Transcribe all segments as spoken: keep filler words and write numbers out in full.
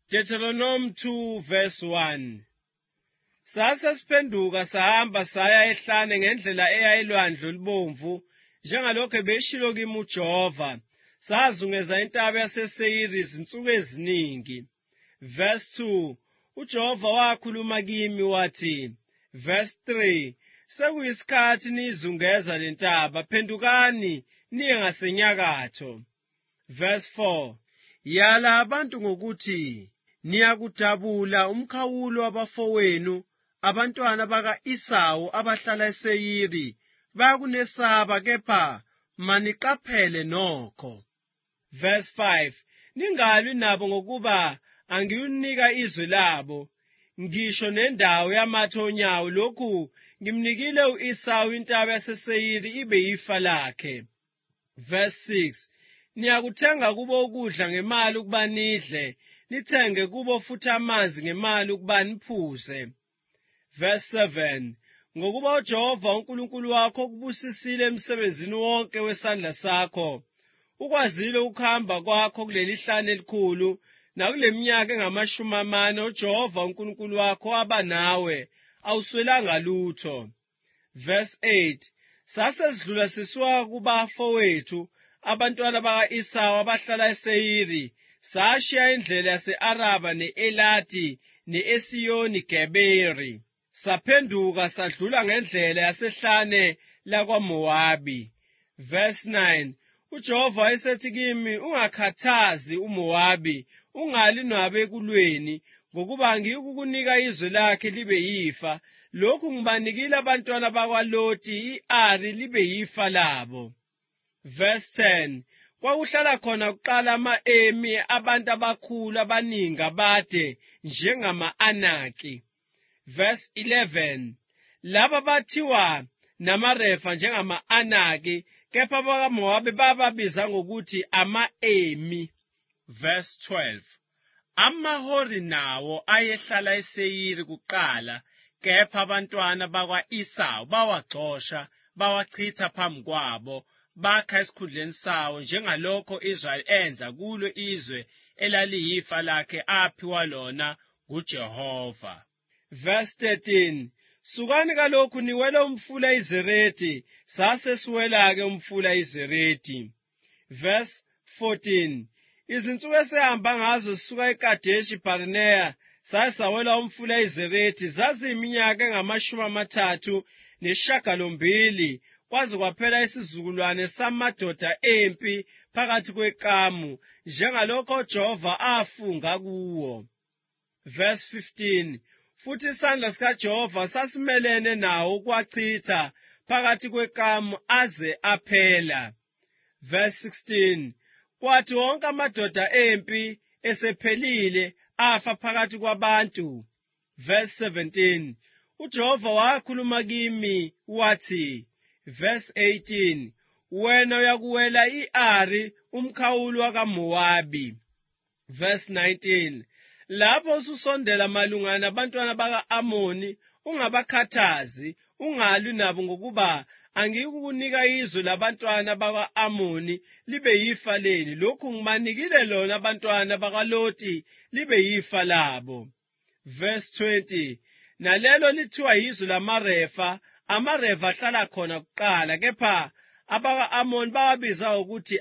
Deuteronomy two verse one. Sasa siphenduka sahamba saya ehlane ngendlela eya elwandle olubomvu njengalokho ebeshilo kimi uJehova. Sazungeza intaba yaseSeyiri izinsuku eziningi. Verse two. uJehova wakhuluma kimi wathi. Verse three. Sekuyisikhathi nizungeza lentaba, phendukani niye ngasenyakatho. Verse four. Yala abantu ngokuthi niyakudabula umkhawulo wabafowenu abantwana baka-Esawu abahlala eSeyiri bayakunesaba, kepha maniqaphele nokho. Verse five. Ningalwi nabo ngokuba angiyunika izwe labo, ngisho nendawo yamathonyawo, lokhu ngimnikile u-Esawu intaba yaseSeyiri ibe yifa lakhe. Verse six. Niyakuthenga kubo ukudla ngemali ukuba nidle, nithenge kubo futhi amanzi ngemali ukuba niphuze. Verse seven. Ngokuba uJehova uNkulunkulu wakho ukubusisile emsebenzini wonke wesandla sakho, ukwazile ukuhamba kwakho kuleli hlane elikhulu, nakule minyaka engamashumi amane uJehova uNkulunkulu wakho waba nawe, awuswelanga lutho. Verse eight. Sase sidlula sisuka kubafowethu abantwana baka-Esawu abahlala eSeyiri, sashiya indlela yase-Araba ne-Elati ne-Esiyoni Geberi, saphenduka sadlula ngendlela yasehlane lakwaMowabi. Verse nine. uJehova wayesethi kimi, ungakhathazi uMowabi, ungali nabe ekulweni, ngokuba angiyikukunika izwe lakhe libe yifa. Lokhu ngibanikile abantwana bakwaLoti i-Ari libe yifa labo. Verse ten. Kwakuhlala khona kuqala ama-Emi, abantu abakhulu abaningi abade njengama-Anaki. Verse eleven. Laba bathiwa namaRefa njengama-Anaki, kepha abakaMowabi bababiza ngokuthi ama-Emi. Verse twelve. AmaHori nawo ayehlala eSeyiri kuqala, kepha abantwana bakwa-Esawu bawaxosha, bawachitha phambi kwabo, bakha esikhundleni sawo njengalokho Israyeli enza kulo izwe elaliyifa lakhe aphiwa lona nguJehova. Verse thirteen. Sukani kalokhu niwele umfula iZeredi, sase siwela-ke umfula iZeredi. Verse fourteen. Izinsuku esehamba ngazo sisuka eKadeshi Barineya saye sawela umfula iZeredi zaziyiminyaka engamashumi amathathu nesishagalombili, kwaze kwaphela isizukulwane samadoda empi phakathi kwekamu, njengalokho uJehova afunga kuwo. Verse fifteen. Futhi isandla sikaJehova sasimelene nawo ukuwachitha phakathi kwekamu aze aphela. Verse sixteen. Kwathi wonke amadoda empi esephelile afa phakathi kwabantu. Verse seventeen. uJehova wakhuluma kimi wathi. Verse eighteen. Wena uyakuwela i-Ari umkhawulo wakaMowabi. Verse nineteen. Lapho ususondela malungana abantwana baka-Amoni, ungabakhathazi, ungalwi nabo ngokuba angiyikukunika izwe labantwana baka-Amoni libe yifa leni. Lokhu ngibanikile lona abantwana bakaLoti libe yifa labo. Verse twenty. Nalelo lithiwa yizwe lamaRefa, amaRefa ahlala khona kuqala, kepha abaka-Amoni bawabiza ukuthi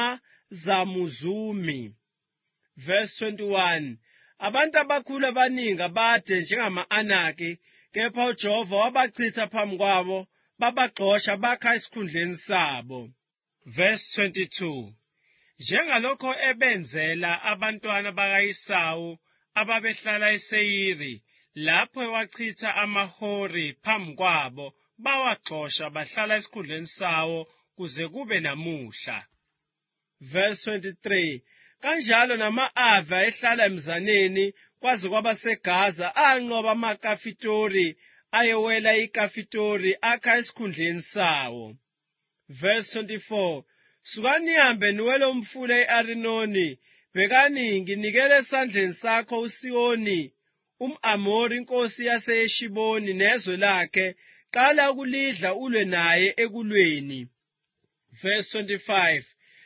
amaZamuzumi. Verse twenty-one. Abantu abakhulu abaningi abade njengama-Anaki, kepha uJehova wabachitha phambi kwabo, babaxosha bakha esikhundleni sabo. Verse twenty-two. Njengalokho ebenzela abantwana baka-Esawu ababehlala eSeyiri, lapho ewachitha amaHori phambi kwabo, bawaxosha bahlala esikhundleni sawo kuze kube namuhla. Verse twenty-three. Kanjalo nama-Ava ehlala emzaneni kwaze kwaba seGaza anqoba amaKafitori, ayewela iKafitori akha esikhundleni sawo. Verse twenty-four. Sukani nihambe niwele umfula i-Arinoni, bhekani nginikele esandleni sakho uSihoni um'Amori inkosi yase-Heshiboni nezwe lakhe, qala ukulidla ulwe naye ekulweni. Verse twenty-five.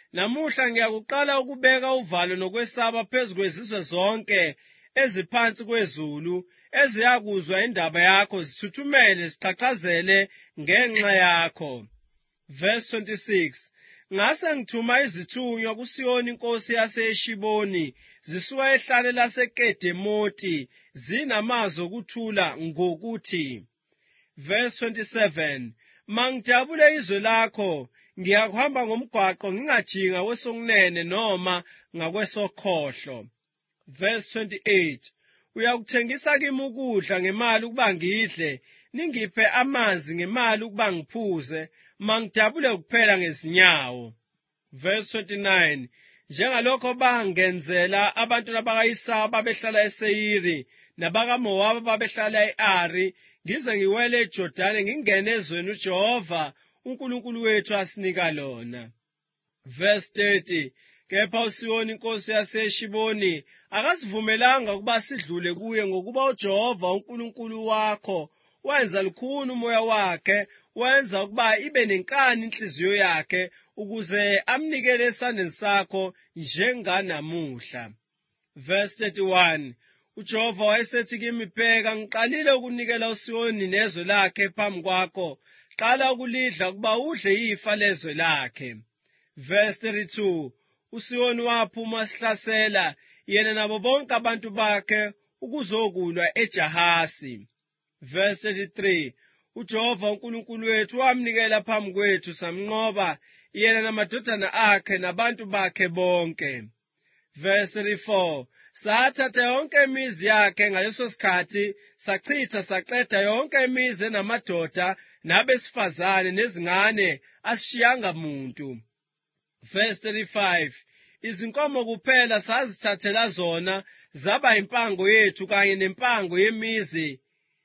namuhla ngiyakuqala ukubeka uvalo nokwesaba phezu kwezizwe zonke eziphansi kwezulu eziyakuzwa indaba yakho zithuthumele ziqhaqhazele ngenxa yakho. Verse twenty-six. Ngase ngithuma izithunywa kuSihoni inkosi yaseHeshiboni zisuka ehlane laseKedemoti zinamazwi okuthula ngokuthi. Verse twenty-seven. Mangidabule izwe lakho ngiyakuhamba ngomgwaqo ngingajinga kwesokunene noma ngakwesokhohlo. Verse twenty-eight. Uyakuthengisa kimi ukudla ngemali ukuba ngidle, ningiphe amanzi ngemali ukuba ngiphuze, mangidabule kuphela ngezinyawo. Verse twenty-nine. Njengalokho bangenzela abantu bakaIsawu ababehlala eSeyiri nabakaMowabi ababehlala e-Ari, ngize ngiwele eJordani ngingene ezweni uJehova uNkulunkulu wethu asinika lona. Verse thirty. Kepha uSihoni inkosi yaseHeshiboni akasivumelanga ukuba sidlule kuye ngokuba uJehova uNkulunkulu wakho wenza lukhuni umoya wakhe, wenza ukuba ibe nenkani inhliziyo yakhe ukuze amnikele esandleni sakho njenganamuhla. Verse thirty-one. uJehova wayesethi kimi, bheka ngiqalile ukunikela uSihoni nezwe lakhe phambi kwakho, qala ukulidla ukuba udle ifa lezwe lakhe. Verse thirty-two. uSihoni waphuma sihlasela yena nabo bonke abantu bakhe ukuzokulwa eJahasi. Verse thirty-three. uJehova uNkulunkulu wethu wamnikela phambi kwethu samnqoba yena namadodana akhe nabantu bakhe bonke. Verse thirty-four. Sathatha yonke imizi yakhe ngaleso sikhathi, sachitha saqeda yonke imizi enamadoda nabesifazane nezingane, asishiyanga muntu. Verse thirty-five. Izinkomo kuphela sazithathela zona zaba impango yethu kanye nempango yemizi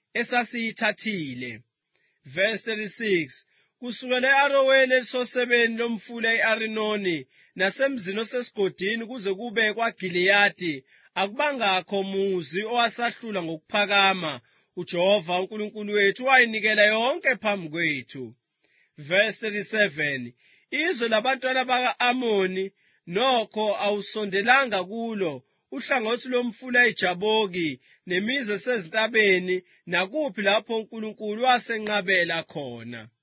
esasiyithathile. Verse thirty-six. Kusukela e-Aroweli elisosebeni lomfula i-Arinoni nasemzini osesigodini kuze kube kwaGiliyadi akubangakho muzi owasahlula ngokuphakama. uJehova uNkulunkulu wethu wayinikela yonke phambi kwethu. Verse thirty-seven. Izwe labantwana baka-Amoni nokho awusondelanga kulo, uhlangothi lomfula iJaboki nemizi esezintabeni nakuphi lapho uNkulunkulu wasenqabela khona.